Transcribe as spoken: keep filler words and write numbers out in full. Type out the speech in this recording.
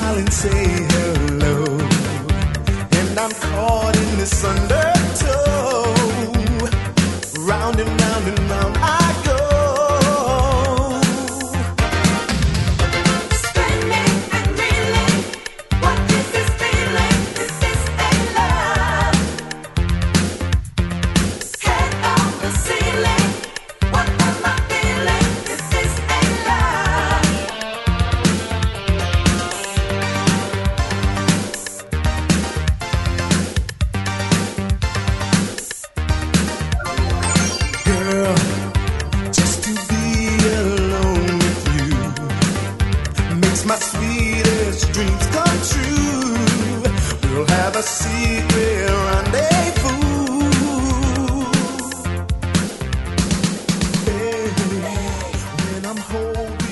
smile and say hello. And I'm caught in this undertow. Round and round and round I go. Spinning and reeling, what is this feeling? Is this a love? Head on the ceiling, what am I feeling? Is this a love? Girl, just to be alone with you makes my sweetest dreams come true. We'll have a secret rendezvous. Baby, when I'm holding